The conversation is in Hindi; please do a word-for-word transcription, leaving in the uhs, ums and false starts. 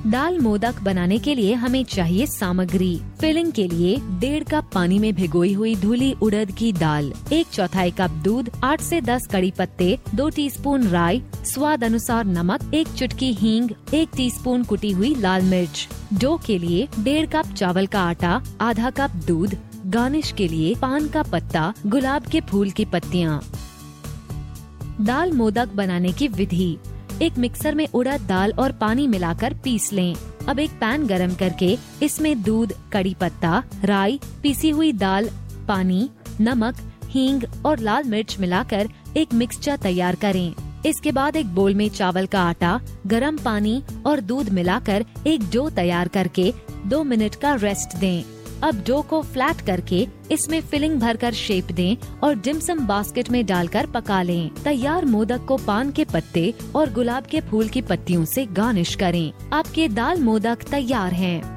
दाल मोदक बनाने के लिए हमें चाहिए सामग्री। फिलिंग के लिए डेढ़ कप पानी में भिगोई हुई धुली उड़द की दाल, एक चौथाई कप दूध, आठ से दस कड़ी पत्ते, दो टीस्पून राई, स्वाद अनुसार नमक, एक चुटकी हींग, एक टीस्पून कुटी हुई लाल मिर्च। डो के लिए डेढ़ कप चावल का आटा, आधा कप दूध। गार्निश के लिए पान का पत्ता, गुलाब के फूल की पत्तियाँ। दाल मोदक बनाने की विधि। एक मिक्सर में उड़द दाल और पानी मिलाकर पीस लें। अब एक पैन गरम करके इसमें दूध, कड़ी पत्ता, राई, पीसी हुई दाल, पानी, नमक, हींग और लाल मिर्च मिलाकर एक मिक्सचर तैयार करें। इसके बाद एक बोल में चावल का आटा, गरम पानी और दूध मिलाकर एक डो तैयार करके दो मिनट का रेस्ट दें। अब डो को फ्लैट करके इसमें फिलिंग भरकर शेप दें और डिमसम बास्केट में डालकर पका लें। तैयार मोदक को पान के पत्ते और गुलाब के फूल की पत्तियों से गार्निश करें। आपके दाल मोदक तैयार हैं।